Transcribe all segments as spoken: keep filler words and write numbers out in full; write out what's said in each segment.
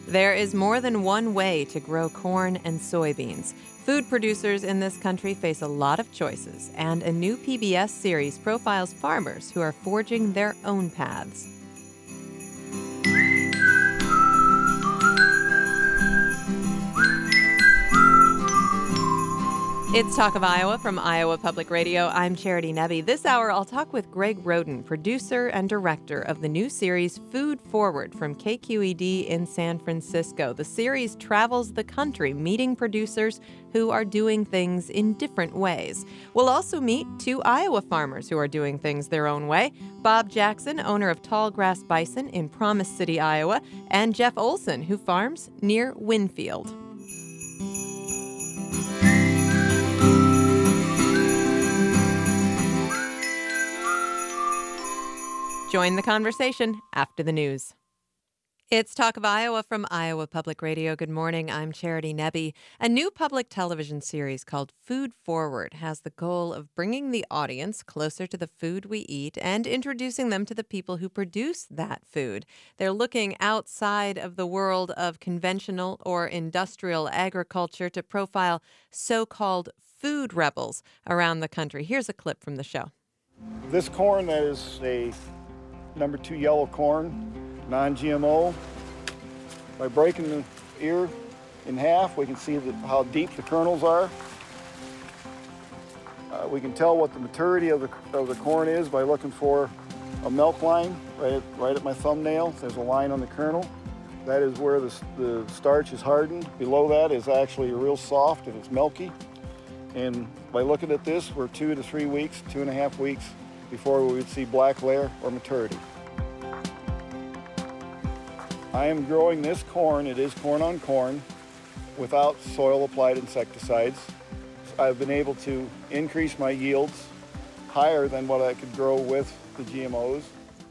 There is more than one way to grow corn and soybeans. Food producers in this country face a lot of choices, and a new P B S series profiles farmers who are forging their own paths. It's Talk of Iowa from Iowa Public Radio. I'm Charity Nebbe. This hour, I'll talk with Greg Roden, producer and director of the new series Food Forward from K Q E D in San Francisco. The series travels the country, meeting producers who are doing things in different ways. We'll also meet two Iowa farmers who are doing things their own way. Bob Jackson, owner of Tall Grass Bison in Promise City, Iowa, and Jeff Olson, who farms near Winfield. Join the conversation after the news. It's Talk of Iowa from Iowa Public Radio. Good morning. I'm Charity Nebbe. A new public television series called Food Forward has the goal of bringing the audience closer to the food we eat and introducing them to the people who produce that food. They're looking outside of the world of conventional or industrial agriculture to profile so-called food rebels around the country. Here's a clip from the show. This corn that is a number two yellow corn, non-G M O. By breaking the ear in half, we can see the, how deep the kernels are. Uh, we can tell what the maturity of the, of the corn is by looking for a milk line right at, right at my thumbnail. There's a line on the kernel. That is where the, the starch is hardened. Below that is actually real soft and it's milky. And by looking at this, we're two to three weeks, two and a half weeks before we would see black layer or maturity. I am growing this corn, it is corn on corn, without soil applied insecticides. I've been able to increase my yields higher than what I could grow with the G M Os.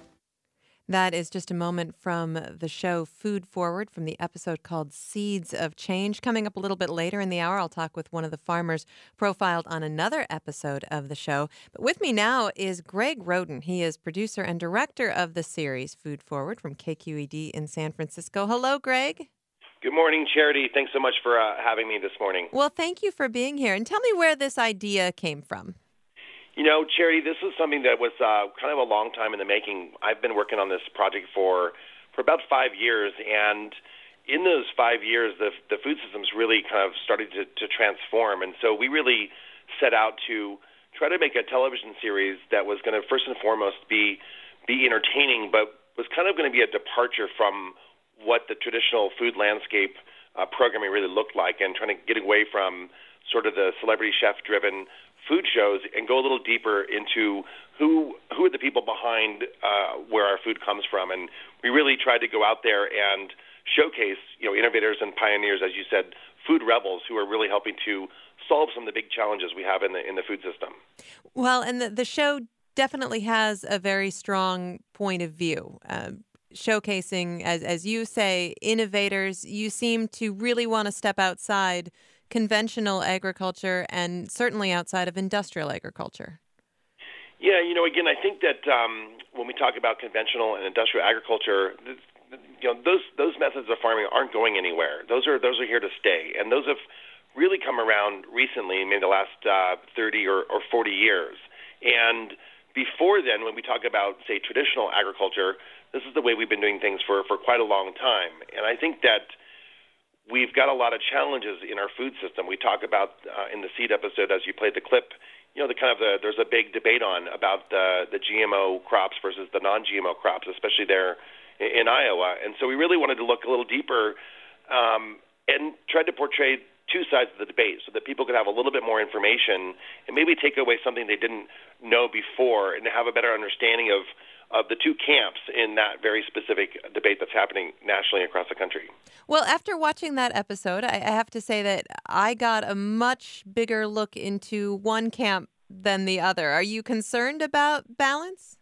That is just a moment from the show Food Forward from the episode called Seeds of Change. Coming up a little bit later in the hour, I'll talk with one of the farmers profiled on another episode of the show. But with me now is Greg Roden. He is producer and director of the series Food Forward from K Q E D in San Francisco. Hello, Greg. Good morning, Charity. Thanks so much for uh, having me this morning. Well, thank you for being here. And tell me where this idea came from. You know, Charity, this was something that was uh, kind of a long time in the making. I've been working on this project for for about five years, and in those five years, the the food system's really kind of started to, to transform. And so we really set out to try to make a television series that was going to first and foremost be be entertaining, but was kind of going to be a departure from what the traditional food landscape uh, programming really looked like, and trying to get away from sort of the celebrity chef-driven food shows and go a little deeper into who who are the people behind uh, where our food comes from. And we really tried to go out there and showcase, you know, innovators and pioneers, as you said, food rebels who are really helping to solve some of the big challenges we have in the in the food system. Well, and the, the show definitely has a very strong point of view. Um, showcasing, as as you say, innovators. You seem to really want to step outside conventional agriculture and certainly outside of industrial agriculture. Yeah, you know, again, I think that um, when we talk about conventional and industrial agriculture, the, the, you know, those those methods of farming aren't going anywhere. Those are those are here to stay, and those have really come around recently, maybe the last uh, thirty or, or forty years. And before then, when we talk about, say, traditional agriculture, this is the way we've been doing things for, for quite a long time. And I think that we've got a lot of challenges in our food system. We talk about uh, in the seed episode, as you played the clip, you know, the kind of the there's a big debate on about the the G M O crops versus the non-G M O crops, especially there in, in Iowa. And so we really wanted to look a little deeper um, and tried to portray two sides of the debate so that people could have a little bit more information and maybe take away something they didn't know before and have a better understanding of of the two camps in that very specific debate that's happening nationally across the country. Well, after watching that episode, I have to say that I got a much bigger look into one camp than the other. Are you concerned about balance?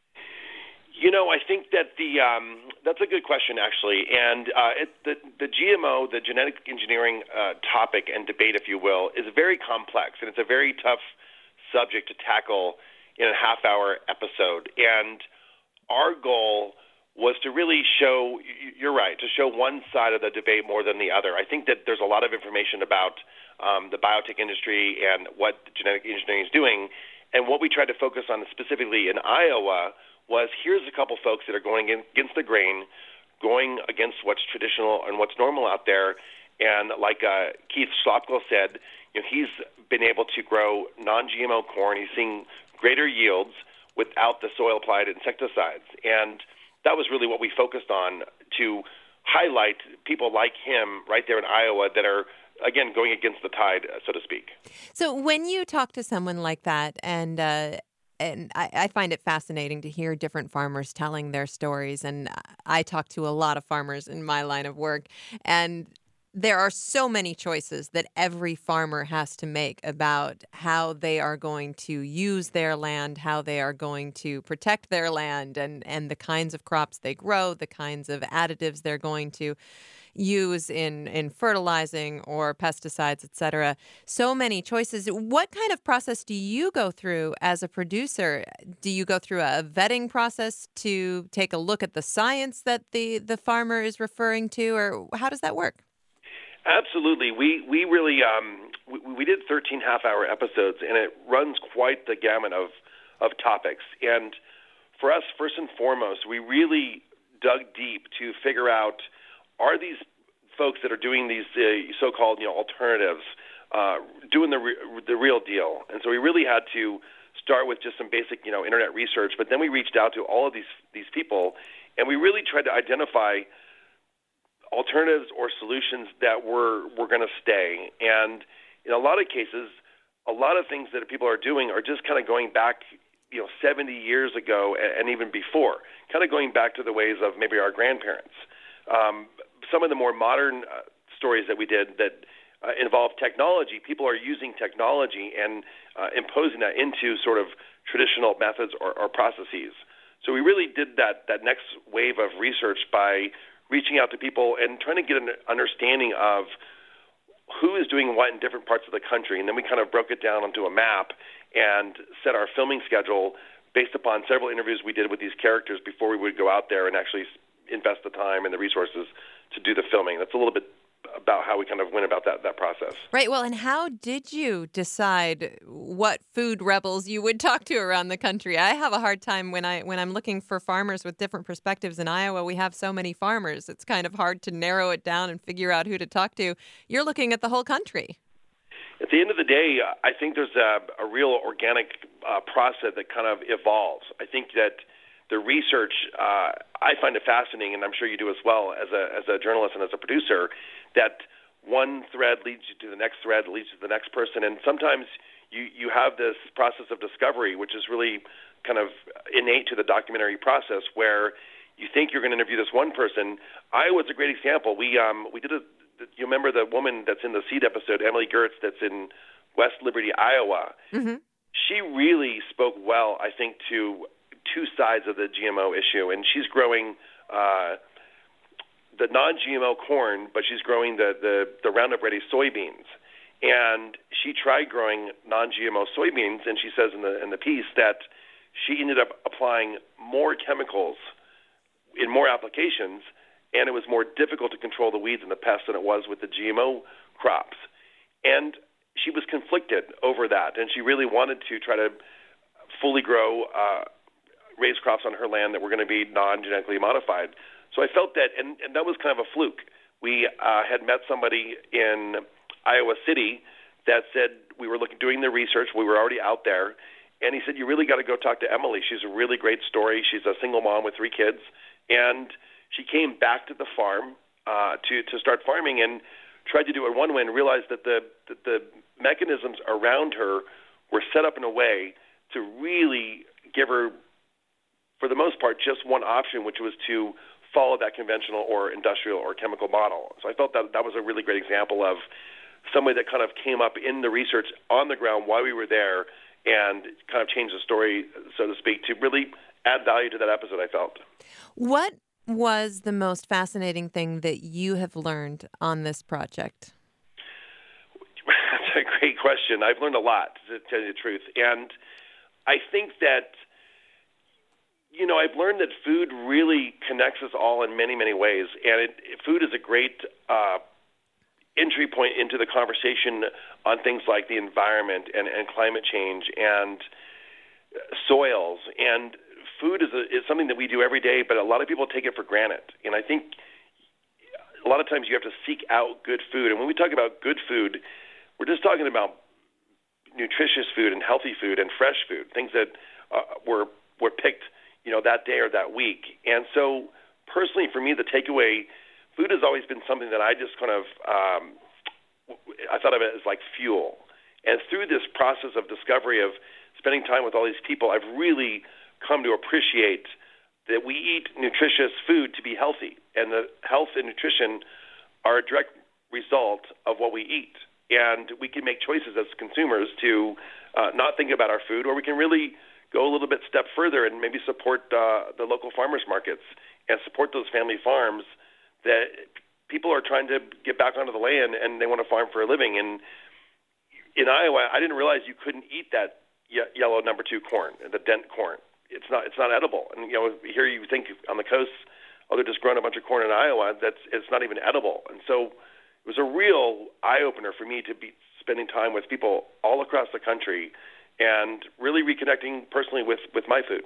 You know, I think that the um, that's a good question, actually. And uh, it, the, the G M O, the genetic engineering uh, topic and debate, if you will, is very complex, and it's a very tough subject to tackle in a half-hour episode. And our goal was to really show, you're right, to show one side of the debate more than the other. I think that there's a lot of information about um, the biotech industry and what genetic engineering is doing. And what we tried to focus on specifically in Iowa was here's a couple folks that are going against the grain, going against what's traditional and what's normal out there. And like uh, Keith Slopko said, you know, he's been able to grow non-G M O corn. He's seeing greater yields without the soil-applied insecticides. And that was really what we focused on to highlight people like him right there in Iowa that are, again, going against the tide, so to speak. So when you talk to someone like that, and uh, and I, I find it fascinating to hear different farmers telling their stories, and I talk to a lot of farmers in my line of work, and there are so many choices that every farmer has to make about how they are going to use their land, how they are going to protect their land, and, and the kinds of crops they grow, the kinds of additives they're going to use in, in fertilizing or pesticides, et cetera. So many choices. What kind of process do you go through as a producer? Do you go through a vetting process to take a look at the science that the, the farmer is referring to, or how does that work? Absolutely. We we really um, we, we did thirteen half-hour episodes, and it runs quite the gamut of, of topics. And for us, first and foremost, we really dug deep to figure out, are these folks that are doing these uh, so-called you know alternatives uh, doing the re- the real deal? And so we really had to start with just some basic you know internet research, but then we reached out to all of these these people, and we really tried to identify alternatives or solutions that were, were going to stay. And in a lot of cases, a lot of things that people are doing are just kind of going back, you know, seventy years ago and, and even before, kind of going back to the ways of maybe our grandparents. Um, some of the more modern uh, stories that we did that uh, involve technology, people are using technology and uh, imposing that into sort of traditional methods or, or processes. So we really did that, that next wave of research by reaching out to people and trying to get an understanding of who is doing what in different parts of the country. And then we kind of broke it down onto a map and set our filming schedule based upon several interviews we did with these characters before we would go out there and actually invest the time and the resources to do the filming. That's a little bit about how we kind of went about that that process. Right. Well, and how did you decide what food rebels you would talk to around the country? I have a hard time when I when I'm looking for farmers with different perspectives. In Iowa, we have so many farmers. It's kind of hard to narrow it down and figure out who to talk to. You're looking at the whole country. At the end of the day, I think there's a, a real organic uh, process that kind of evolves. I think that the research, uh, I find it fascinating, and I'm sure you do as well as a as a journalist and as a producer, that one thread leads you to the next thread, leads you to the next person, and sometimes you, you have this process of discovery, which is really kind of innate to the documentary process, where you think you're going to interview this one person. Iowa's a great example. We um we did a you remember the woman that's in the Seed episode, Emily Gertz, that's in West Liberty, Iowa. Mm-hmm. She really spoke well, I think, to two sides of the G M O issue, and she's growing uh, the non-G M O corn, but she's growing the, the, the Roundup Ready soybeans. And she tried growing non-G M O soybeans, and she says in the in the piece that she ended up applying more chemicals in more applications, and it was more difficult to control the weeds and the pests than it was with the G M O crops. And she was conflicted over that, and she really wanted to try to fully grow uh, raise crops on her land that were going to be non-genetically modified. So I felt that, and, and that was kind of a fluke. We uh, had met somebody in Iowa City that said we were looking, doing the research. We were already out there, and he said, you really got to go talk to Emily. She's a really great story. She's a single mom with three kids, and she came back to the farm uh, to to start farming and tried to do it one way and realized that the that the mechanisms around her were set up in a way to really give her, for the most part, just one option, which was to follow that conventional or industrial or chemical model. So I felt that that was a really great example of somebody that kind of came up in the research on the ground while we were there and kind of changed the story, so to speak, to really add value to that episode, I felt. What was the most fascinating thing that you have learned on this project? That's a great question. I've learned a lot, to tell you the truth. And I think that you know, I've learned that food really connects us all in many, many ways. And it, food is a great uh, entry point into the conversation on things like the environment and, and climate change and soils. And food is, a, is something that we do every day, but a lot of people take it for granted. And I think a lot of times you have to seek out good food. And when we talk about good food, we're just talking about nutritious food and healthy food and fresh food, things that uh, were were picked, you know, that day or that week. And so personally, for me, the takeaway, food has always been something that I just kind of, um, I thought of it as like fuel. And through this process of discovery of spending time with all these people, I've really come to appreciate that we eat nutritious food to be healthy. And the health and nutrition are a direct result of what we eat. And we can make choices as consumers to uh, not think about our food, or we can really go a little bit step further and maybe support uh, the local farmers markets and support those family farms that people are trying to get back onto the land and they want to farm for a living. And in Iowa, I didn't realize you couldn't eat that ye- yellow number two corn, the dent corn. It's not it's not edible. And you know, here you think on the coast, oh, they're just growing a bunch of corn in Iowa. That's it's not even edible. And so it was a real eye opener for me to be spending time with people all across the country and really reconnecting personally with, with my food.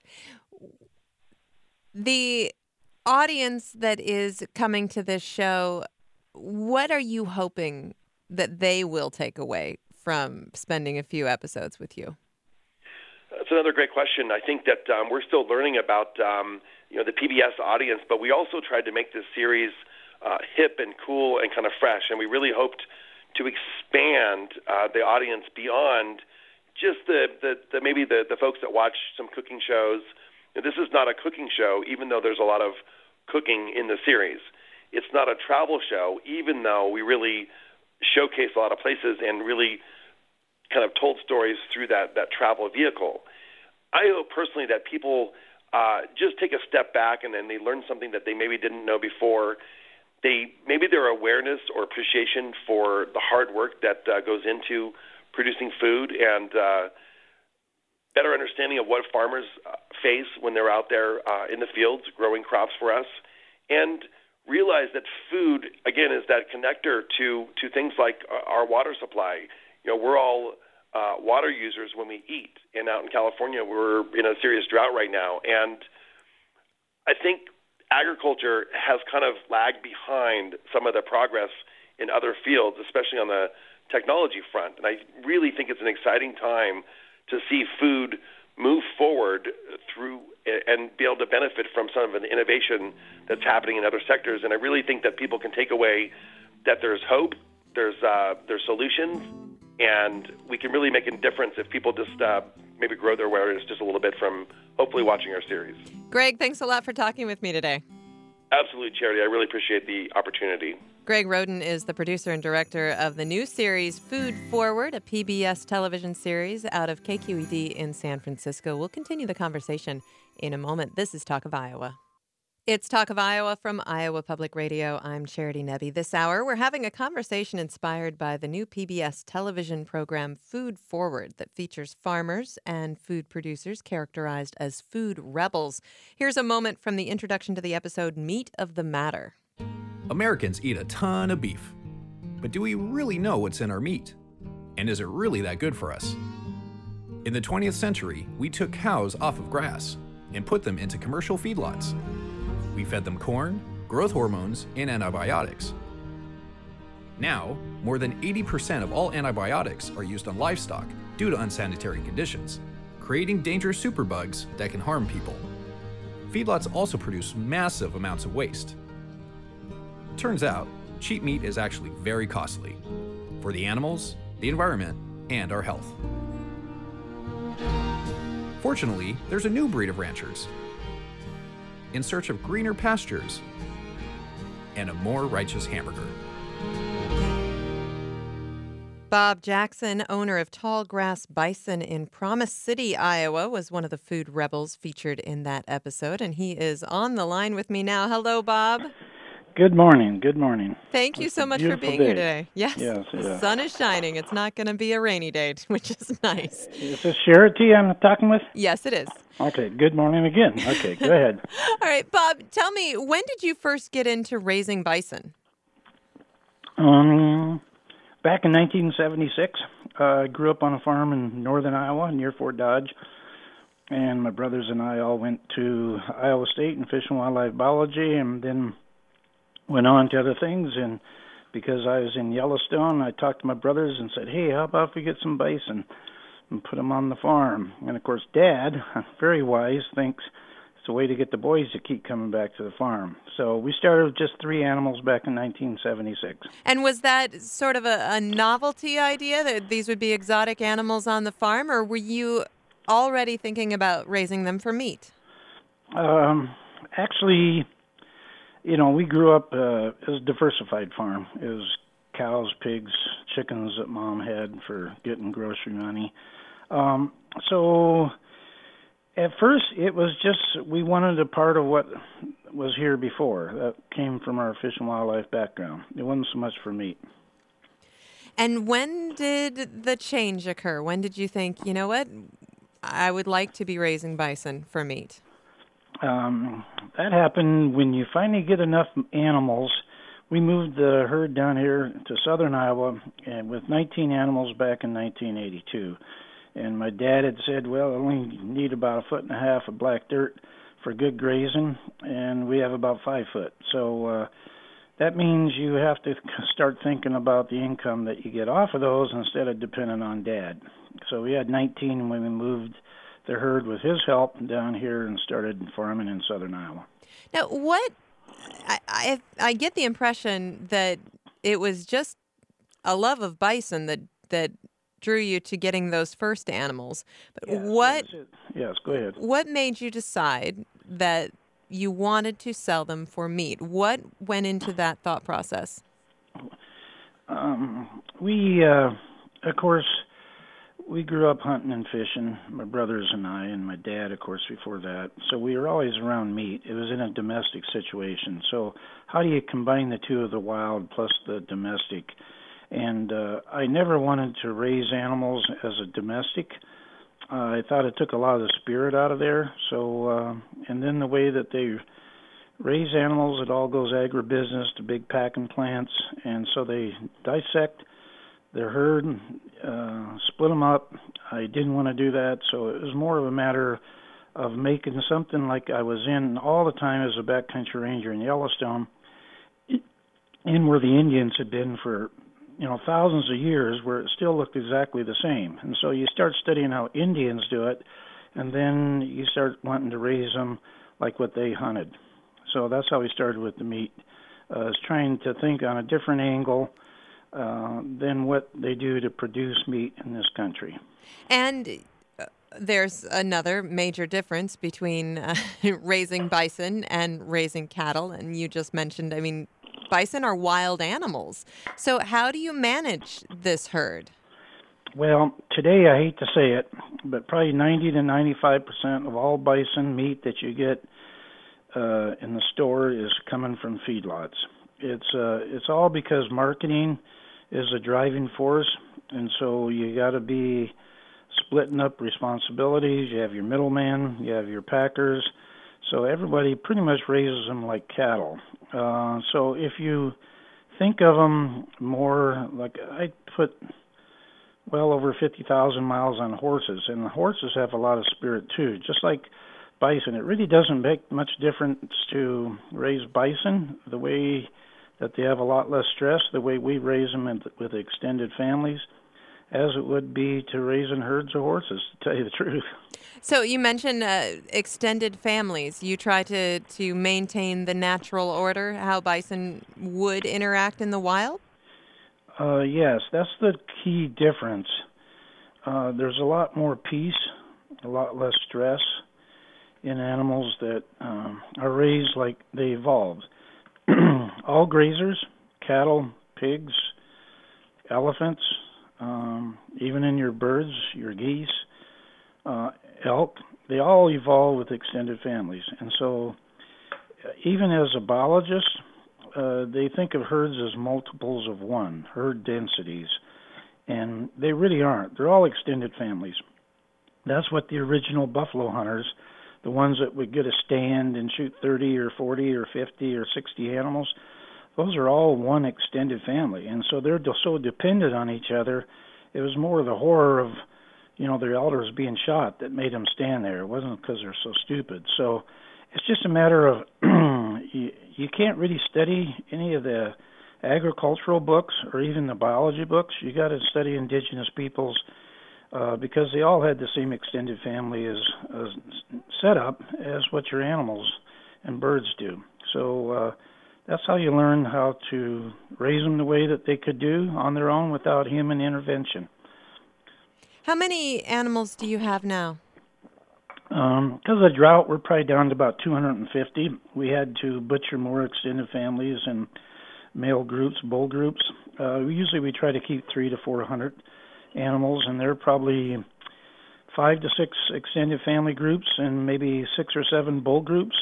The audience that is coming to this show, what are you hoping that they will take away from spending a few episodes with you? That's another great question. I think that um, we're still learning about um, you know the P B S audience, but we also tried to make this series uh, hip and cool and kind of fresh, and we really hoped to expand uh, the audience beyond just the, the, the maybe the, the folks that watch some cooking shows. You know, this is not a cooking show, even though there's a lot of cooking in the series. It's not a travel show, even though we really showcase a lot of places and really kind of told stories through that, that travel vehicle. I hope personally that people uh, just take a step back and then they learn something that they maybe didn't know before. They maybe their awareness or appreciation for the hard work that uh, goes into producing food and uh, better understanding of what farmers uh, face when they're out there uh, in the fields growing crops for us, and realize that food, again, is that connector to, to things like our water supply. You know, we're all uh, water users when we eat, and out in California, we're in a serious drought right now, and I think agriculture has kind of lagged behind some of the progress in other fields, especially on the technology front. And I really think it's an exciting time to see food move forward through and be able to benefit from some of the innovation that's happening in other sectors. And I really think that people can take away that there's hope, there's uh, there's solutions, and we can really make a difference if people just uh, maybe grow their awareness just a little bit from hopefully watching our series. Greg, thanks a lot for talking with me today. Absolutely, Charity. I really appreciate the opportunity. Greg Roden is the producer and director of the new series Food Forward, a P B S television series out of K Q E D in San Francisco. We'll continue the conversation in a moment. This is Talk of Iowa. It's Talk of Iowa from Iowa Public Radio. I'm Charity Nebbe. This hour, we're having a conversation inspired by the new P B S television program Food Forward that features farmers and food producers characterized as food rebels. Here's a moment from the introduction to the episode Meat of the Matter. Americans eat a ton of beef. But do we really know what's in our meat? And is it really that good for us? In the twentieth century, we took cows off of grass and put them into commercial feedlots. We fed them corn, growth hormones, and antibiotics. Now, more than eighty percent of all antibiotics are used on livestock due to unsanitary conditions, creating dangerous superbugs that can harm people. Feedlots also produce massive amounts of waste. Turns out, cheap meat is actually very costly for the animals, the environment, and our health. Fortunately, there's a new breed of ranchers in search of greener pastures and a more righteous hamburger. Bob Jackson, owner of Tall Grass Bison in Promise City, Iowa, was one of the food rebels featured in that episode, and he is on the line with me now. Hello, Bob. Good morning. Good morning. Thank you It's so a much for beautiful being day. here today. Yes, Yes, the yeah. sun is shining. It's not going to be a rainy day, which is nice. Is this Charity I'm talking with? Yes, it is. Okay, good morning again. Okay, go ahead. All right, Bob, tell me, when did you first get into raising bison? Um, back in nineteen seventy-six, uh, I grew up on a farm in northern Iowa near Fort Dodge, and my brothers and I all went to Iowa State in Fish and Wildlife Biology, and then went on to other things. And because I was in Yellowstone, I talked to my brothers and said, hey, how about if we get some bison and put them on the farm? And of course, Dad, very wise, thinks it's a way to get the boys to keep coming back to the farm. So we started with just three animals back in nineteen seventy-six. And was that sort of a, a novelty idea that these would be exotic animals on the farm, or were you already thinking about raising them for meat? Um, actually, you know, we grew up, uh, it was a diversified farm. It was cows, pigs, chickens that Mom had for getting grocery money. Um, so at first it was just, we wanted a part of what was here before. That came from our fish and wildlife background. It wasn't so much for meat. And when did the change occur? When did you think, you know what, I would like to be raising bison for meat? Um, that happened when you finally get enough animals. We moved the herd down here to southern Iowa and with nineteen animals back in nineteen eighty-two. And my dad had said, well, I only need about a foot and a half of black dirt for good grazing, and we have about five foot. So uh, that means you have to start thinking about the income that you get off of those instead of depending on Dad. So we had nineteen when we moved the herd with his help down here and started farming in southern Iowa. Now, what I, I I get the impression that it was just a love of bison that that drew you to getting those first animals. But Yes, what yes, yes, go ahead. what made you decide that you wanted to sell them for meat? What went into that thought process? Um, we, uh, of course, we grew up hunting and fishing, my brothers and I, and my dad, of course, before that. So we were always around meat. It was in a domestic situation. So how do you combine the two of the wild plus the domestic? And uh, I never wanted to raise animals as a domestic. Uh, I thought it took a lot of the spirit out of there. So, uh, and then the way that they raise animals, it all goes agribusiness to big packing plants, and so they dissect their herd, uh, split them up. I didn't want to do that, so it was more of a matter of making something like I was in all the time as a backcountry ranger in Yellowstone, in where the Indians had been for, you know, thousands of years, where it still looked exactly the same. And so you start studying how Indians do it, and then you start wanting to raise them like what they hunted. So that's how we started with the meat. Uh, is trying to think on a different angle uh, than what they do to produce meat in this country. And uh, there's another major difference between uh, raising bison and raising cattle. And you just mentioned, I mean, bison are wild animals. So how do you manage this herd? Well, today I hate to say it, but probably ninety to ninety-five percent of all bison meat that you get uh, in the store is coming from feedlots. It's uh, it's all because marketing is a driving force, and so you got to be splitting up responsibilities. You have your middleman, you have your packers, so everybody pretty much raises them like cattle. Uh, so if you think of them more like, I put well over fifty thousand miles on horses, and the horses have a lot of spirit too, just like bison. It really doesn't make much difference to raise bison the way that they have a lot less stress, the way we raise them in, with extended families, as it would be to raising herds of horses, to tell you the truth. So you mentioned uh, extended families. You try to, to maintain the natural order, how bison would interact in the wild? Uh, yes, that's the key difference. Uh, there's a lot more peace, a lot less stress in animals that um, are raised like they evolved. All grazers, cattle, pigs, elephants, um, even in your birds, your geese, uh, elk, they all evolve with extended families. And so uh, even as a biologist, uh, they think of herds as multiples of one, herd densities, and they really aren't. They're all extended families. That's what the original buffalo hunters, the ones that would get a stand and shoot thirty or forty or fifty or sixty animals, those are all one extended family. And so they're so dependent on each other. It was more the horror of, you know, their elders being shot that made them stand there. It wasn't because they're so stupid. So it's just a matter of you, you can't really study any of the agricultural books or even the biology books. You got to study indigenous peoples uh, because they all had the same extended family as, as setup as what your animals and birds do. So uh, that's how you learn how to raise them the way that they could do on their own without human intervention. How many animals do you have now? Um, because of drought, we're probably down to about two hundred fifty. We had to butcher more extended families and male groups, bull groups. Uh, usually we try to keep three to four hundred animals, and there are probably five to six extended family groups and maybe six or seven bull groups.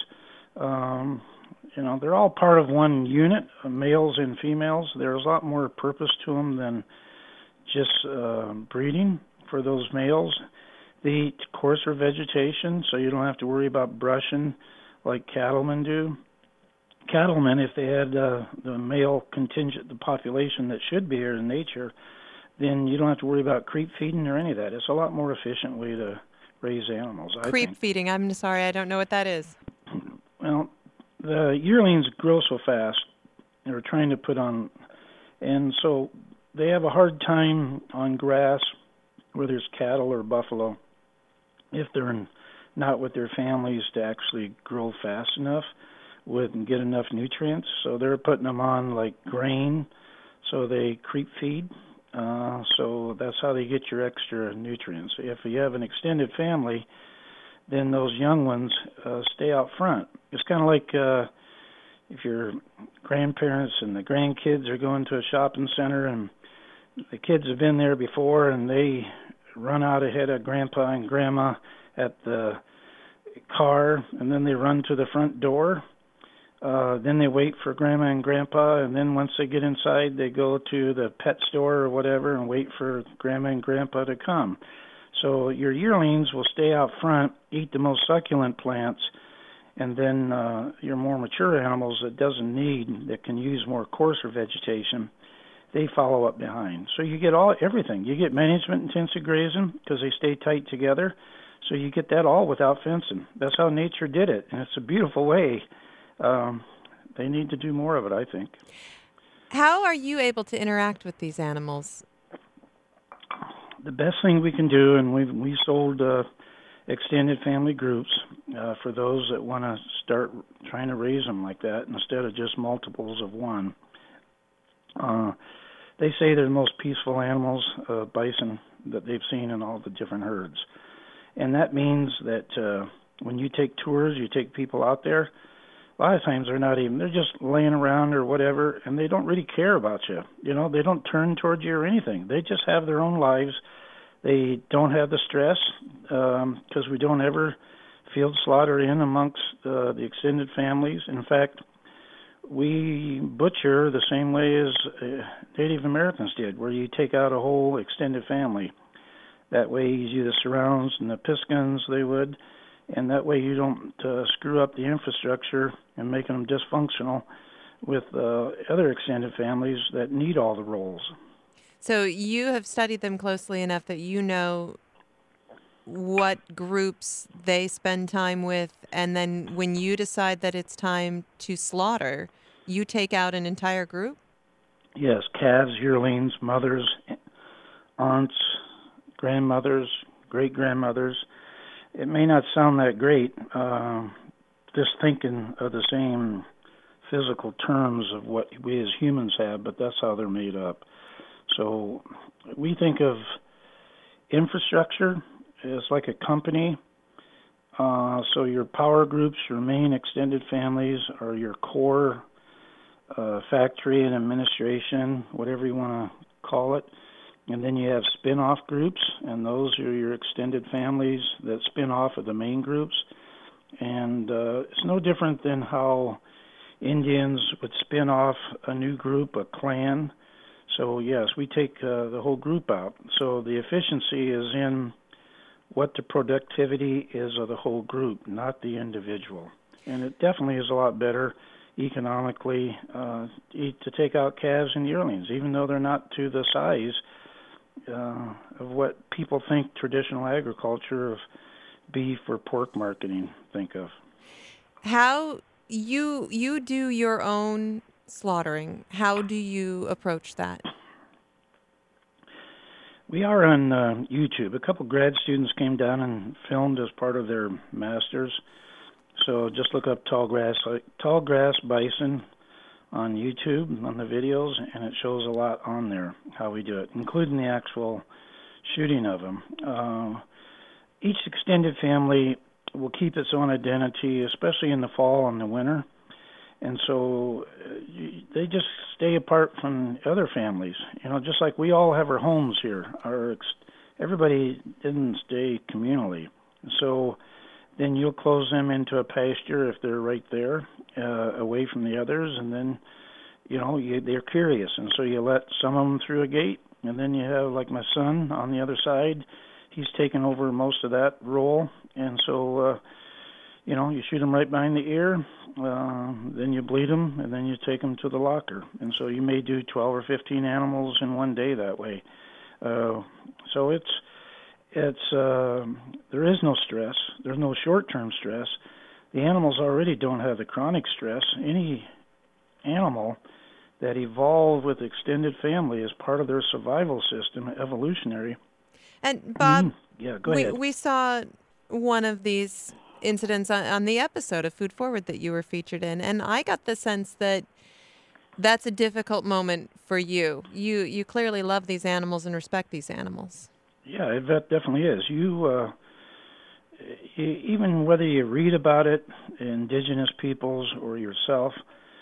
Um, you know, they're all part of one unit, males and females. There's a lot more purpose to them than just uh, breeding for those males. They eat coarser vegetation, so you don't have to worry about brushing like cattlemen do. Cattlemen, if they had uh, the male contingent, the population that should be here in nature, then you don't have to worry about creep feeding or any of that. It's a lot more efficient way to raise animals, I Creep think. feeding. I'm sorry, I don't know what that is. Well, the yearlings grow so fast. They're trying to put on, and so they have a hard time on grass where there's cattle or buffalo if they're in, not with their families to actually grow fast enough with and get enough nutrients. So they're putting them on like grain, so they creep feed. Uh, so that's how they get your extra nutrients. If you have an extended family, then those young ones uh, stay out front. It's kind of like uh, if your grandparents and the grandkids are going to a shopping center and the kids have been there before and they run out ahead of grandpa and grandma at the car, and then they run to the front door. Uh, then they wait for grandma and grandpa, and then once they get inside, they go to the pet store or whatever and wait for grandma and grandpa to come. So your yearlings will stay out front, eat the most succulent plants, and then uh, your more mature animals that doesn't need, that can use more coarser vegetation, they follow up behind. So you get all everything. You get management intensive grazing because they stay tight together. So you get that all without fencing. That's how nature did it, and it's a beautiful way. Um, they need to do more of it, I think. How are you able to interact with these animals? The best thing we can do, and we've we sold uh, extended family groups uh, for those that want to start trying to raise them like that instead of just multiples of one. Uh, they say they're the most peaceful animals, uh, bison, that they've seen in all the different herds. And that means that uh, when you take tours, you take people out there, a lot of times they're not even, they're just laying around or whatever, and they don't really care about you. You know, they don't turn towards you or anything. They just have their own lives. They don't have the stress because um, we don't ever field slaughter in amongst uh, the extended families. In fact, we butcher the same way as uh, Native Americans did, where you take out a whole extended family. That way you do the surrounds and the Piskins, they would, and that way you don't uh, screw up the infrastructure and making them dysfunctional with uh, other extended families that need all the roles. So you have studied them closely enough that you know what groups they spend time with, and then when you decide that it's time to slaughter, you take out an entire group? Yes, calves, yearlings, mothers, aunts, grandmothers, great-grandmothers. It may not sound that great, uh, just thinking of the same physical terms of what we as humans have, but that's how they're made up. So we think of infrastructure as like a company. Uh, so your power groups, your main extended families, are your core uh, factory and administration, whatever you want to call it. And then you have spin-off groups, and those are your extended families that spin off of the main groups. And uh, it's no different than how Indians would spin off a new group, a clan. So yes, we take uh, the whole group out. So the efficiency is in what the productivity is of the whole group, not the individual. And it definitely is a lot better economically uh, to take out calves and yearlings, even though they're not to the size uh, of what people think traditional agriculture of beef or pork marketing think of. How you you do your own slaughtering? How do you approach that? We are on uh, YouTube. A couple grad students came down and filmed as part of their masters. So just look up tall grass, tall grass bison on YouTube on the videos, and it shows a lot on there how we do it, including the actual shooting of them. Uh, each extended family will keep its own identity, especially in the fall and the winter. And so uh, they just stay apart from other families. You know, just like we all have our homes here. Our ex- everybody didn't stay communally. So then you'll close them into a pasture if they're right there, uh, away from the others. And then, you know, you, they're curious. And so you let some of them through a gate. And then you have, like my son on the other side. He's taken over most of that role. And so, uh, you know, you shoot them right behind the ear, uh, then you bleed them, and then you take them to the locker. And so you may do twelve or fifteen animals in one day that way. Uh, so it's it's uh, there is no stress. There's no short-term stress. The animals already don't have the chronic stress. Any animal that evolved with extended family is part of their survival system, evolutionary. And Bob, mm, yeah, go we, ahead. we saw one of these incidents on, on the episode of Food Forward that you were featured in, and I got the sense that that's a difficult moment for you. You you clearly love these animals and respect these animals. Yeah, it definitely is. You, uh, even whether you read about it, indigenous peoples or yourself,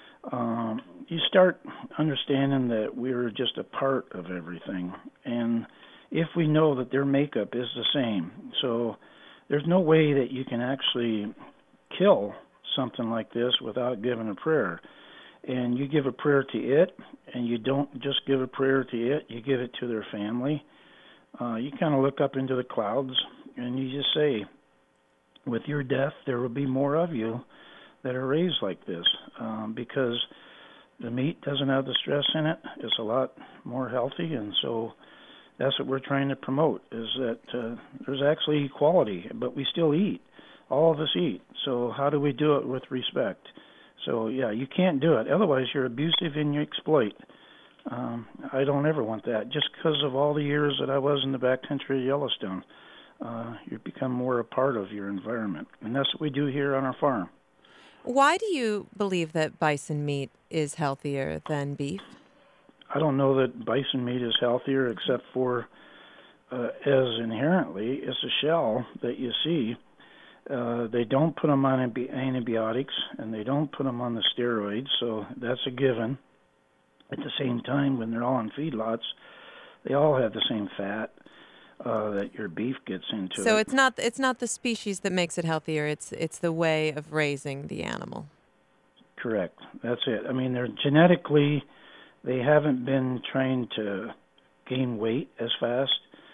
um, you start understanding that we're just a part of everything. And if we know that their makeup is the same, so there's no way that you can actually kill something like this without giving a prayer. And you give a prayer to it, and you don't just give a prayer to it, you give it to their family. Uh, you kind of look up into the clouds, and you just say, with your death, there will be more of you that are raised like this, um, because the meat doesn't have the stress in it. It's a lot more healthy, and so that's what we're trying to promote, is that uh, there's actually equality, but we still eat. All of us eat. So how do we do it with respect? So, yeah, you can't do it. Otherwise, you're abusive and you exploit. Um, I don't ever want that. Just because of all the years that I was in the backcountry of Yellowstone, uh, you become more a part of your environment. And that's what we do here on our farm. Why do you believe that bison meat is healthier than beef? I don't know that bison meat is healthier, except for uh, as inherently it's a shell that you see. Uh, they don't put them on antibiotics, and they don't put them on the steroids, so that's a given. At the same time, when they're all in feedlots, they all have the same fat uh, that your beef gets into. So it. it's not it's not the species that makes it healthier. It's it's the way of raising the animal. Correct. That's it. I mean, they're genetically. They haven't been trained to gain weight as fast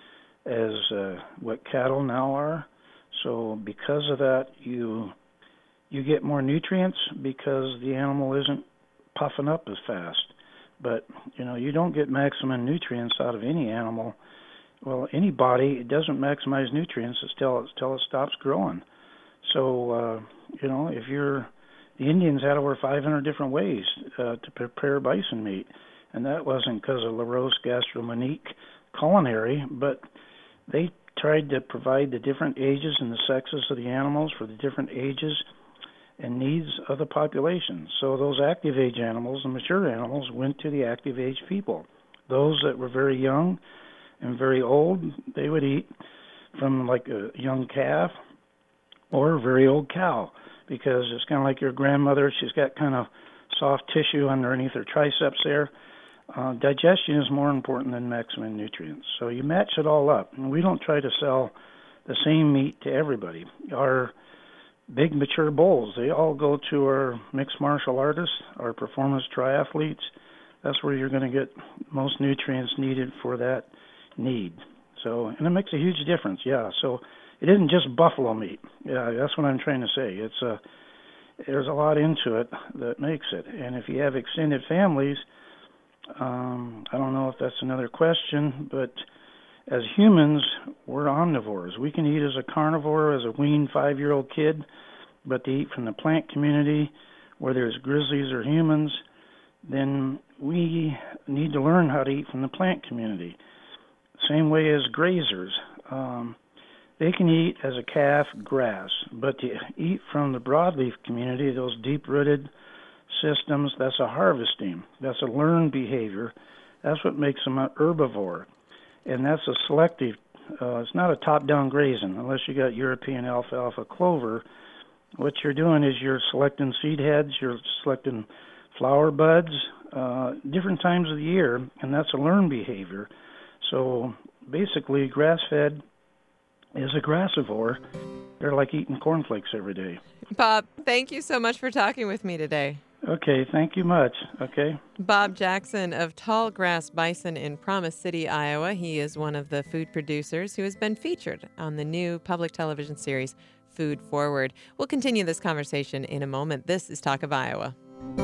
as uh, what cattle now are. So because of that, you you get more nutrients because the animal isn't puffing up as fast. But, you know, you don't get maximum nutrients out of any animal. Well, any body, it doesn't maximize nutrients until it, until it stops growing. So, uh, you know, if you're the Indians had over five hundred different ways uh, to prepare bison meat, and that wasn't because of LaRose Gastronomique culinary, but they tried to provide the different ages and the sexes of the animals for the different ages and needs of the population. So those active age animals and mature animals went to the active age people. Those that were very young and very old, they would eat from like a young calf or a very old cow, because it's kind of like your grandmother. She's got kind of soft tissue underneath her triceps there. Uh, digestion is more important than maximum nutrients. So you match it all up. And we don't try to sell the same meat to everybody. Our big mature bulls. They all go to our mixed martial artists, our performance triathletes. That's where you're going to get most nutrients needed for that need. So, and it makes a huge difference, yeah. So it isn't just buffalo meat. Yeah, that's what I'm trying to say. It's a, there's a lot into it that makes it. And if you have extended families, um, I don't know if that's another question, but as humans, we're omnivores. We can eat as a carnivore, as a weaned five-year-old kid, but to eat from the plant community, whether it's grizzlies or humans, then we need to learn how to eat from the plant community. Same way as grazers. Um, they can eat as a calf grass, but to eat from the broadleaf community, those deep-rooted systems, that's a harvesting. That's a learned behavior. That's what makes them an herbivore. And that's a selective, uh, it's not a top-down grazing, unless you got European alfalfa clover. What you're doing is you're selecting seed heads, you're selecting flower buds, uh, different times of the year, and that's a learned behavior. So basically, grass-fed is a grassivore. They're like eating cornflakes every day. Bob, thank you so much for talking with me today. Okay, thank you much. Okay. Bob Jackson of Tall Grass Bison in Promise City, Iowa. He is one of the food producers who has been featured on the new public television series, Food Forward. We'll continue this conversation in a moment. This is Talk of Iowa.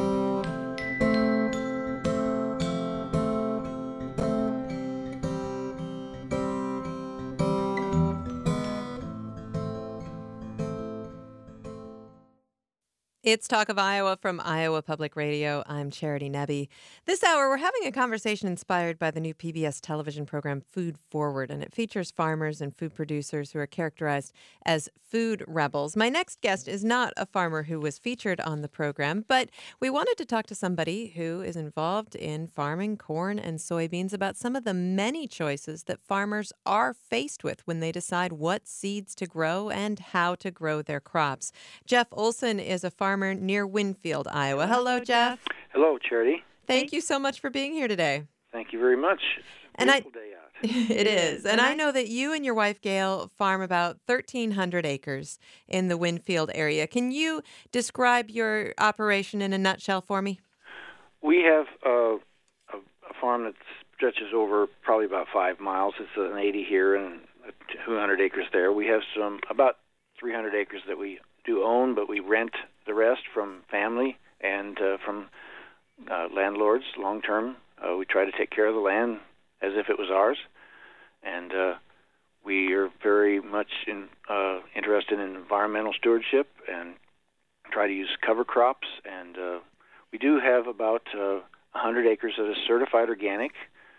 It's Talk of Iowa from Iowa Public Radio. I'm Charity Nebbe. This hour, we're having a conversation inspired by the new P B S television program Food Forward, and it features farmers and food producers who are characterized as food rebels. My next guest is not a farmer who was featured on the program, but we wanted to talk to somebody who is involved in farming corn and soybeans about some of the many choices that farmers are faced with when they decide what seeds to grow and how to grow their crops. Jeff Olson is a farmer near Winfield, Iowa. Hello, Jeff. Hello, Charity. Thank you so much for being here today. Thank you very much. It's a and beautiful I, day out. It is. And I know that you and your wife, Gail, farm about thirteen hundred acres in the Winfield area. Can you describe your operation in a nutshell for me? We have uh, a, a farm that stretches over probably about five miles. It's an eighty here and two hundred acres there. We have some about three hundred acres that we do own, but we rent the rest from family and uh, from uh, landlords long-term. Uh, we try to take care of the land as if it was ours, and uh, we are very much in, uh, interested in environmental stewardship and try to use cover crops. And uh, we do have about uh, one hundred acres that is certified organic.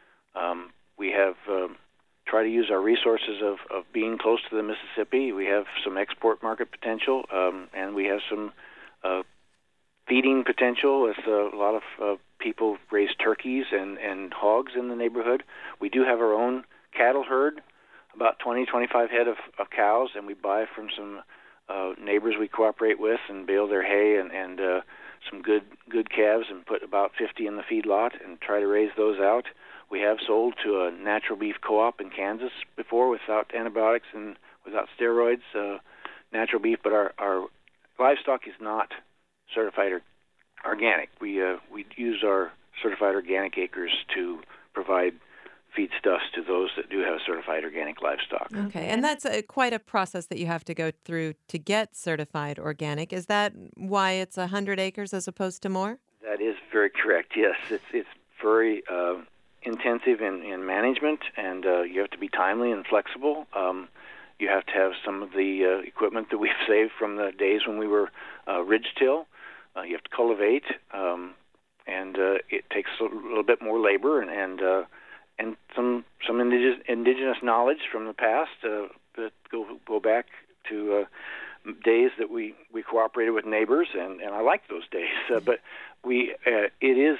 Um, we have uh, try to use our resources of, of being close to the Mississippi. We have some export market potential, um, and we have some uh, feeding potential with uh, a lot of uh, people raise turkeys and, and hogs in the neighborhood. We do have our own cattle herd, about twenty, twenty-five head of, of cows, and we buy from some uh, neighbors we cooperate with and bale their hay and, and uh, some good good calves and put about fifty in the feedlot and try to raise those out. We have sold to a natural beef co-op in Kansas before without antibiotics and without steroids, uh, natural beef, but our, our livestock is not certified or organic. We uh, we use our certified organic acres to provide feedstuffs to those that do have certified organic livestock. Okay, and that's a, quite a process that you have to go through to get certified organic. Is that why it's one hundred acres as opposed to more? That is very correct, yes. It's, it's very uh, intensive in, in management, and uh, you have to be timely and flexible. Um, you have to have some of the uh, equipment that we've saved from the days when we were uh, ridge till. Uh, you have to cultivate, um, and uh, it takes a little bit more labor and and, uh, and some some indigenous, indigenous knowledge from the past uh, that go go back to uh, days that we, we cooperated with neighbors, and, and I like those days. Uh, but we uh, it is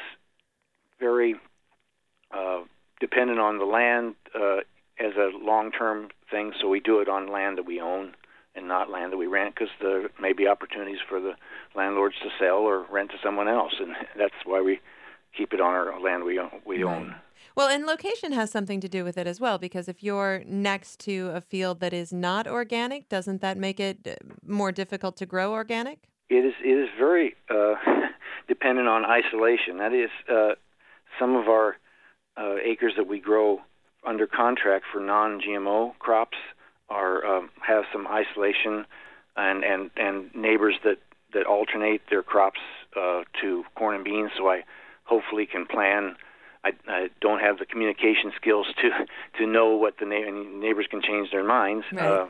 very uh, dependent on the land uh, as a long-term thing, so we do it on land that we own and not land that we rent, because there may be opportunities for the landlords to sell or rent to someone else, and that's why we keep it on our land we own. We Right. own. Well, and location has something to do with it as well, because if you're next to a field that is not organic, doesn't that make it uh, more difficult to grow organic? It is it is very uh, dependent on isolation. That is, uh, some of our uh, acres that we grow under contract for non-G M O crops are um, have some isolation, and, and, and neighbors that, that alternate their crops uh, to corn and beans. So I hopefully can plan. I, I don't have the communication skills to to know what the na- neighbors can change their minds. Right. Uh,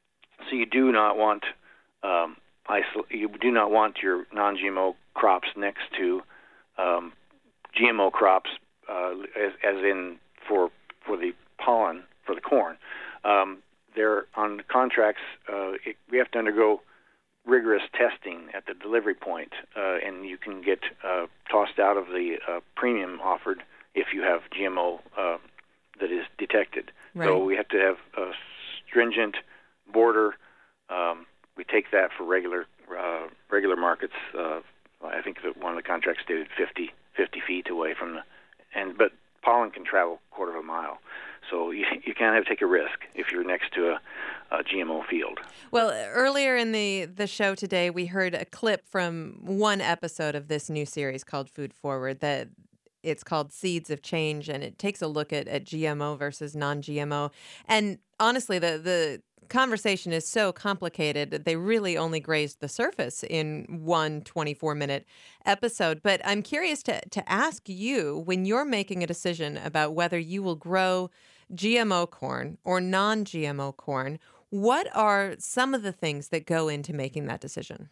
so you do not want um, isol- you do not want your non-G M O crops next to um, G M O crops, uh, as, as in for for the pollen for the corn. Um, they're on contracts. Uh, it, we have to undergo rigorous testing at the delivery point, uh, and you can get uh, tossed out of the uh, premium offered if you have G M O uh, that is detected. Right. So we have to have a stringent border. Um, we take that for regular uh, regular markets. Uh, I think that one of the contracts stated fifty, fifty feet away from the, and but pollen can travel a quarter of a mile. So you, you kind of take a risk if you're next to a, a G M O field. Well, earlier in the, the show today, we heard a clip from one episode of this new series called Food Forward that it's called Seeds of Change, and it takes a look at, at G M O versus non-G M O. And honestly, the, the conversation is so complicated that they really only grazed the surface in one twenty-four minute episode. But I'm curious to, to ask you, when you're making a decision about whether you will grow G M O corn or non-G M O corn, what are some of the things that go into making that decision?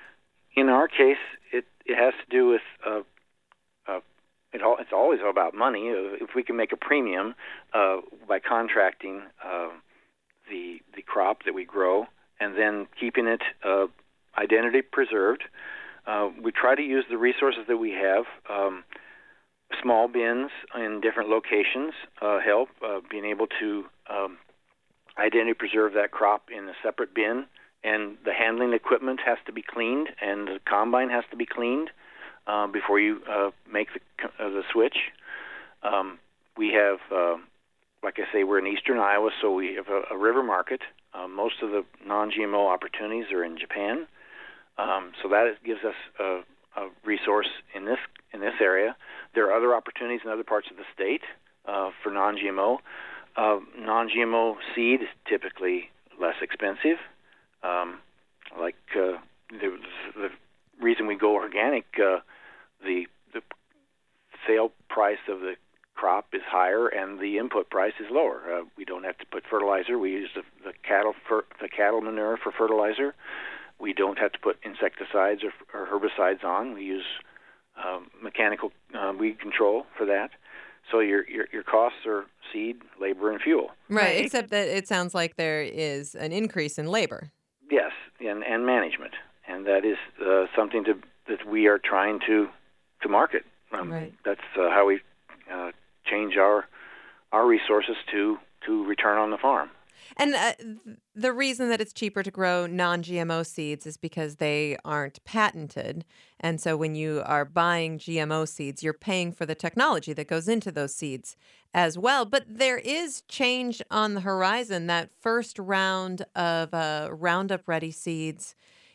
In our case, it, it has to do with uh, uh, it all, it's always about money. If we can make a premium uh, by contracting uh, the the crop that we grow and then keeping it uh, identity preserved, uh, we try to use the resources that we have. Um, small bins in different locations uh, help. Uh, being able to um, identity preserve that crop in a separate bin, and the handling equipment has to be cleaned, and the combine has to be cleaned uh, before you uh, make the uh, the switch. Um, we have, uh, like I say, we're in eastern Iowa, so we have a, a river market. Uh, most of the non-G M O opportunities are in Japan, um, so that is, gives us a, a resource in this in this area. There are other opportunities in other parts of the state uh, for non-G M O. Uh, non-G M O seed is typically less expensive. Um, like uh, the, the reason we go organic, uh, the the sale price of the crop is higher and the input price is lower. Uh, we don't have to put fertilizer. We use the, the cattle fer, the cattle manure for fertilizer. We don't have to put insecticides or, or herbicides on. We use um, mechanical uh, weed control for that. So your, your your costs are seed, labor, and fuel. Right, except that it sounds like there is an increase in labor. Yes, and, and management, and that is uh, something to, that we are trying to to market. Um, right. That's uh, how we uh, change our our resources to to return on the farm. And uh, the reason that it's cheaper to grow non-G M O seeds is because they aren't patented. And so when you are buying G M O seeds, you're paying for the technology that goes into those seeds as well. But there is change on the horizon. That first round of uh, Roundup Ready seeds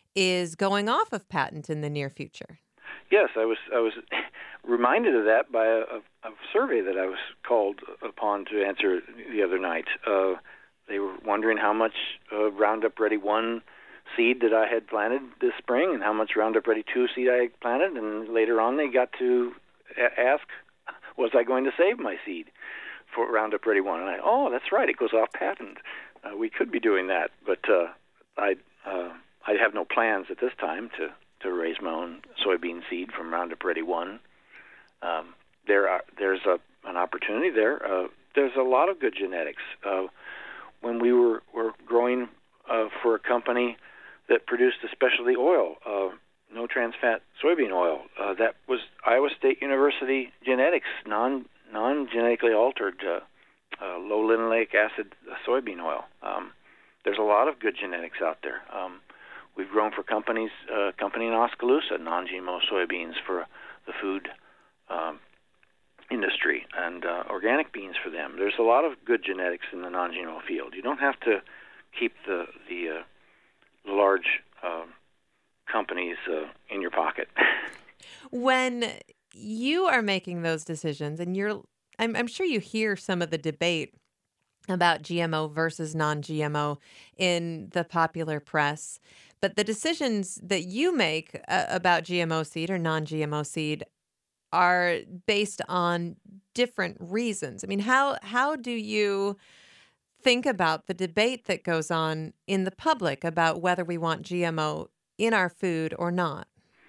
is going off of patent in the near future. Yes, I was I was reminded of that by a, a survey that I was called upon to answer the other night. Uh, They were wondering how much uh, Roundup Ready one seed that I had planted this spring and how much Roundup Ready two seed I had planted. And later on they got to a- ask, was I going to save my seed for Roundup Ready one? And I, oh, that's right, it goes off patent. Uh, we could be doing that, but uh, I uh, I have no plans at this time to, to raise my own soybean seed from Roundup Ready one. Um, there are there's a an opportunity there. Uh, there's a lot of good genetics. Uh, When we were, were growing uh, for a company that produced a specialty oil, uh, no trans fat soybean oil, uh, that was Iowa State University genetics, non non genetically altered uh, uh, low linoleic acid soybean oil. Um, there's a lot of good genetics out there. Um, we've grown for companies, uh, company in Oskaloosa, non G M O soybeans for the food um, industry and uh, organic beans for them. There's a lot of good genetics in the non-G M O field. You don't have to keep the the uh, large uh, companies uh, in your pocket. When you are making those decisions, and you're, I'm, I'm sure you hear some of the debate about G M O versus non-G M O in the popular press, but the decisions that you make uh, about G M O seed or non-G M O seed are based on different reasons. I mean, how how do you think about the debate that goes on in the public about whether we want G M O in our food or not?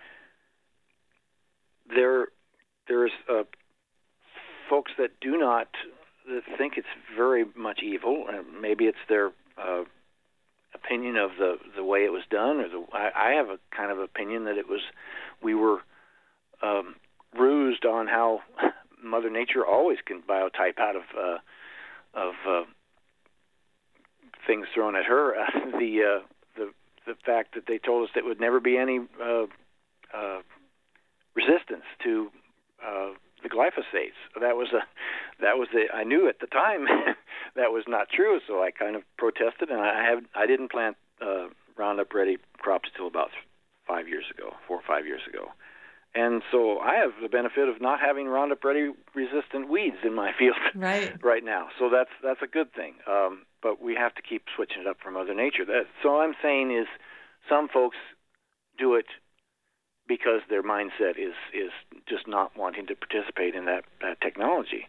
There, there's uh, folks that do not that think it's very much evil. Uh, maybe it's their uh, opinion of the the way it was done, or the I, I have a kind of opinion that it was we were um, rused on how Mother Nature always can biotype out of uh, of uh, things thrown at her. Uh, the uh, the the fact that they told us that would never be any uh, uh, resistance to uh, the glyphosates. That was a that was a I knew at the time that was not true, so I kind of protested, and I have I didn't plant uh, Roundup Ready crops till about five years ago, four or five years ago. And so I have the benefit of not having Roundup Ready resistant weeds in my field right, right now. So that's that's a good thing. Um, but we have to keep switching it up for Mother Nature. That, so all I'm saying is some folks do it because their mindset is, is just not wanting to participate in that, that technology.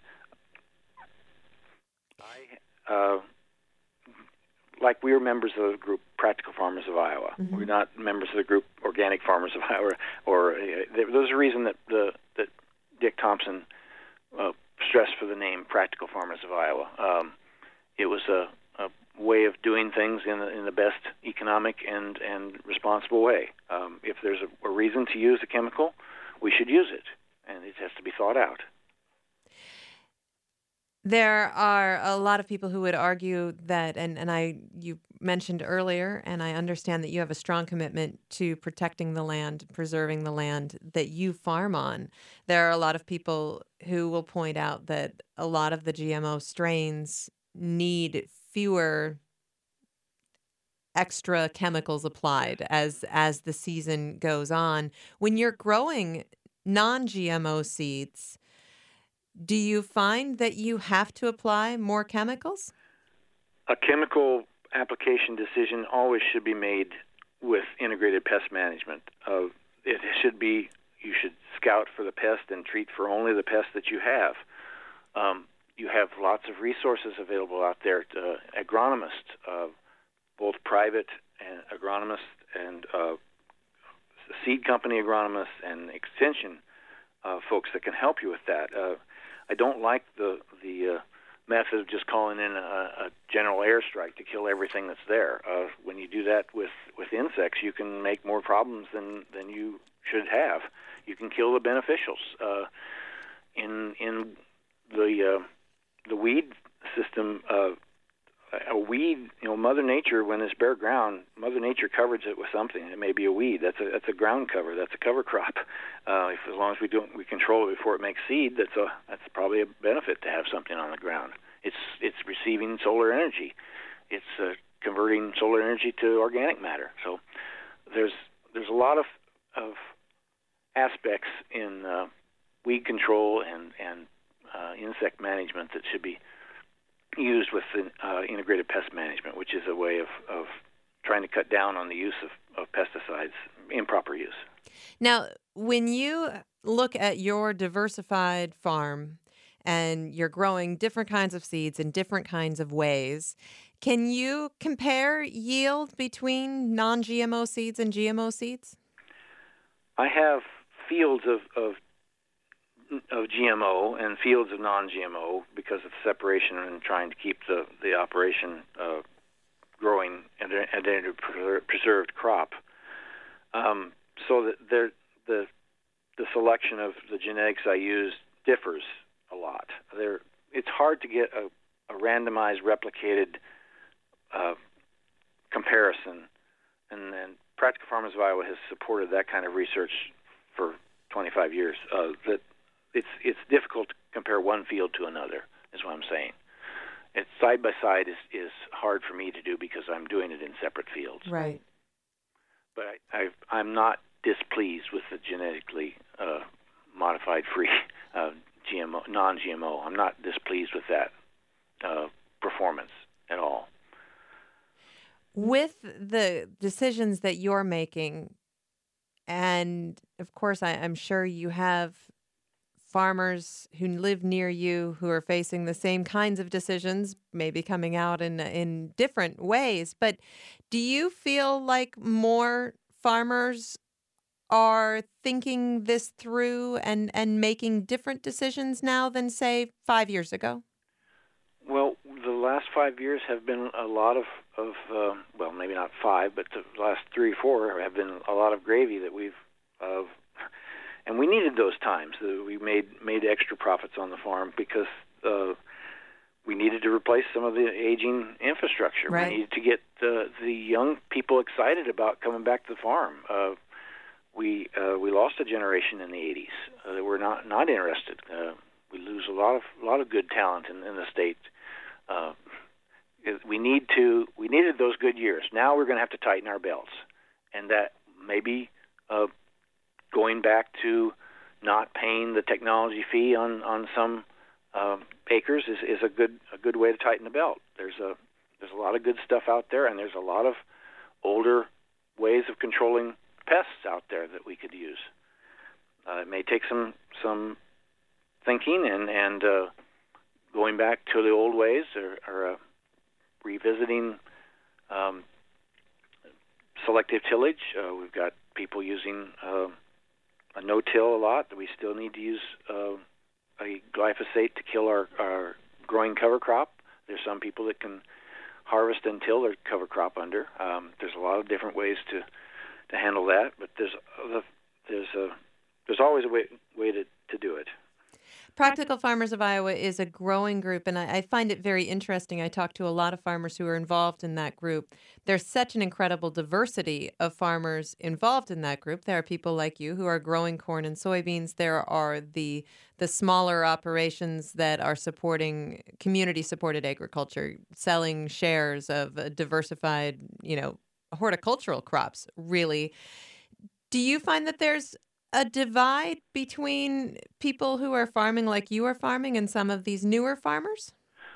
I, uh, like we are members of the group Practical Farmers of Iowa. Mm-hmm. We're not members of the group Organic Farmers of Iowa. Or, or uh, there's a reason that the, that Dick Thompson uh, stressed for the name Practical Farmers of Iowa. Um, it was a, a way of doing things in the, in the best economic and, and responsible way. Um, if there's a, a reason to use a chemical, we should use it, and it has to be thought out. There are a lot of people who would argue that, and, and I you mentioned earlier, and I understand that you have a strong commitment to protecting the land, preserving the land that you farm on. There are a lot of people who will point out that a lot of the G M O strains need fewer extra chemicals applied as as the season goes on. When you're growing non-G M O seeds, do you find that you have to apply more chemicals? A chemical application decision always should be made with integrated pest management. Uh, it should be, you should scout for the pest and treat for only the pests that you have. Um, you have lots of resources available out there to uh, agronomists, uh, both private and agronomists and uh, seed company agronomists and extension uh, folks that can help you with that. Uh, I don't like the the uh, method of just calling in a, a general airstrike to kill everything that's there. Uh, when you do that with, with insects, you can make more problems than, than you should have. You can kill the beneficials. Uh, in in the uh, the weed system, uh, a weed, you know, Mother Nature, when it's bare ground, Mother Nature covers it with something. It may be a weed. That's a that's a ground cover. That's a cover crop. Uh, if, as long as we don't we control it before it makes seed, that's a that's probably a benefit to have something on the ground. It's it's receiving solar energy. It's uh, converting solar energy to organic matter. So there's there's a lot of of aspects in uh, weed control and and uh, insect management that should be used with uh, integrated pest management, which is a way of, of trying to cut down on the use of, of pesticides, improper use. Now, when you look at your diversified farm and you're growing different kinds of seeds in different kinds of ways, can you compare yield between non-G M O seeds and G M O seeds? I have fields of, of of G M O and fields of non-G M O because of separation and trying to keep the, the operation uh, growing and a preserved crop. Um, so that there, the the selection of the genetics I use differs a lot. There, it's hard to get a, a randomized, replicated uh, comparison, and, and Practical Farmers of Iowa has supported that kind of research for twenty-five years. Uh, that It's it's difficult to compare field to another, is what I'm saying. It's side by side is, is hard for me to do because I'm doing it in separate fields. Right. But I, I, I'm not displeased with the genetically uh, modified free uh, G M O, non-G M O. I'm not displeased with that uh, performance at all. With the decisions that you're making, and of course, I, I'm sure you have farmers who live near you who are facing the same kinds of decisions, maybe coming out in in different ways. But do you feel like more farmers are thinking this through and, and making different decisions now than, say, five years ago? Well, the last five years have been a lot of, of uh, well, maybe not five, but the last three, four have been a lot of gravy that we've, uh, and we needed those times. We made made extra profits on the farm because uh, we needed to replace some of the aging infrastructure. Right. We needed to get uh, the young people excited about coming back to the farm. Uh, we uh, we lost a generation in the eighties uh, that were not not interested. Uh, we lose a lot of a lot of good talent in, in the state. Uh, we need to we needed those good years. Now we're going to have to tighten our belts, and that maybe uh, going back to not paying the technology fee on on some uh, acres is, is a good a good way to tighten the belt. There's a there's a lot of good stuff out there, and there's a lot of older ways of controlling pests out there that we could use. Uh, it may take some some thinking and and uh, going back to the old ways, or, or uh, revisiting um, selective tillage. Uh, we've got people using uh, a no-till a lot. We still need to use uh, a glyphosate to kill our, our growing cover crop. There's some people that can harvest and till their cover crop under. Um, there's a lot of different ways to, to handle that, but there's a, there's a there's always a way way to, to do it. Practical Farmers of Iowa is a growing group, and I, I find it very interesting. I talk to a lot of farmers who are involved in that group. There's such an incredible diversity of farmers involved in that group. There are people like you who are growing corn and soybeans. There are the the smaller operations that are supporting community-supported agriculture, selling shares of uh, diversified, you know, horticultural crops, really. Do you find that there's a divide between people who are farming like you are farming and some of these newer farmers?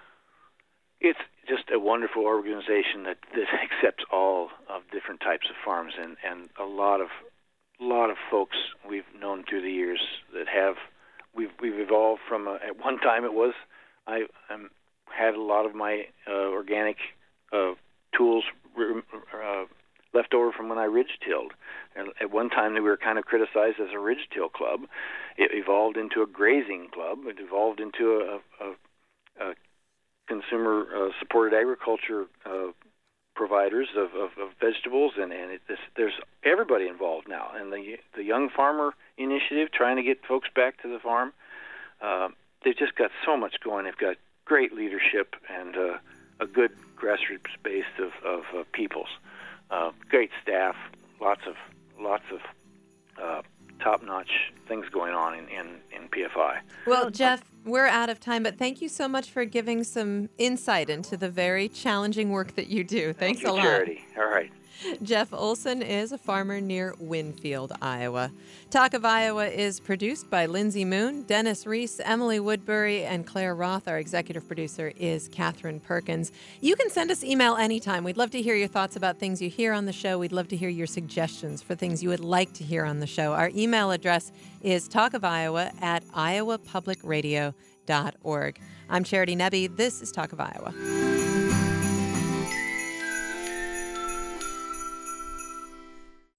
It's just a wonderful organization that, that accepts all of different types of farms, and, and a lot of lot of folks we've known through the years that have we've we've evolved from a, at one time it was I um, had a lot of my uh, organic uh, tools uh, left over from when I ridge tilled. And at one time, we were kind of criticized as a ridge till club. It evolved into a grazing club. It evolved into a, a, a consumer-supported uh, agriculture uh, providers of, of, of vegetables, and, and it, this, there's everybody involved now. And the the Young Farmer Initiative, trying to get folks back to the farm, uh, they've just got so much going. They've got great leadership and uh, a good grassroots base of, of uh, peoples. Uh, great staff, lots of lots of uh, top-notch things going on in, in, in P F I. Well, Jeff, we're out of time, but thank you so much for giving some insight into the very challenging work that you do. Thanks Thank you, a lot. Charity. All right. Jeff Olson is a farmer near Winfield, Iowa. Talk of Iowa is produced by Lindsay Moon, Dennis Reese, Emily Woodbury, and Claire Roth. Our executive producer is Catherine Perkins. You can send us email anytime. We'd love to hear your thoughts about things you hear on the show. We'd love to hear your suggestions for things you would like to hear on the show. Our email address is talkofiowa at iowa public radio dot org. I'm Charity Nebbe. This is Talk of Iowa.